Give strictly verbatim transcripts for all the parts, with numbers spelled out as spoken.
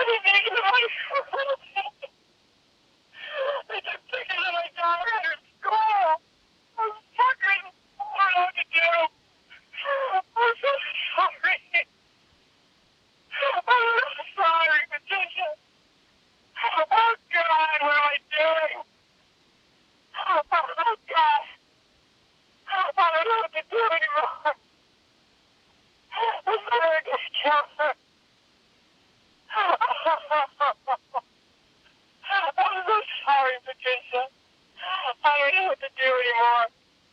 They make it my They took pictures of my daughter at her school. I'm fucking, I don't know what to do. I'm so sorry. I'm so sorry, Patricia. Oh, God, what am I doing? Oh, God. I don't know what to do anymore. I'm sorry, I just killed her. I'm so sorry, Patricia. I don't know what to do anymore.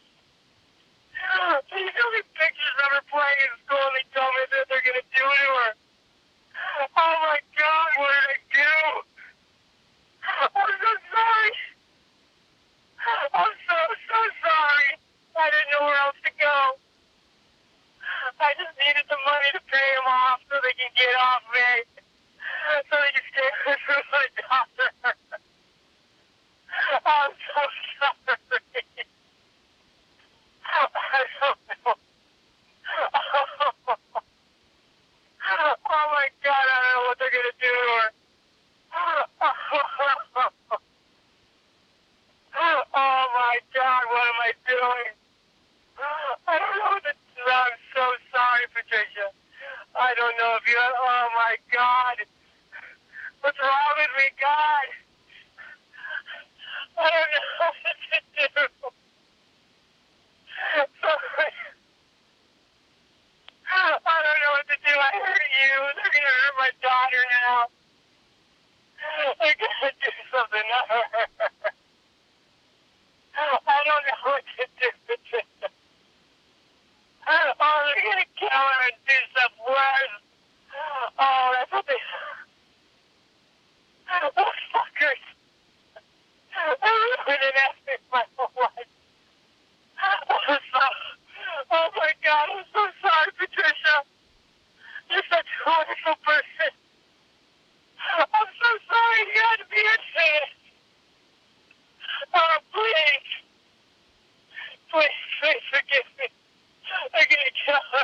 So you show me pictures of her playing in school and they tell me that they're going to do to her. Oh, my God, what did I do? I'm so sorry. I'm so, so sorry. I didn't know where else to go. I just needed the money to pay them off so they can get off me. So they can stay with my daughter. I'm so sorry. I don't know. Oh my God, I don't know what they're going to do to her. Oh my God, what am I doing? I don't know what to do. I'm so sorry, Patricia. I don't know if you, oh my God. What's wrong with me, God? I don't know what to do. Sorry. I don't know what to do. I hurt you. They're going to hurt my daughter now. They're going to do something to her. I don't know what to do, Patricia. Oh, they're going to kill her and do stuff worse. Oh, that's what they... Those fuckers. They ruined everything my whole life. I'm so... Oh, my God, I'm so sorry, Patricia. You're such a wonderful person. I'm so sorry you had to be innocent. Oh, please. Please, please forgive me. They're going to kill her.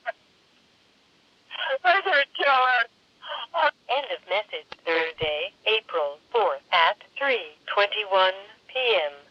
They're going to kill her. Oh. End of message. Thursday, April fourth at three twenty-one p m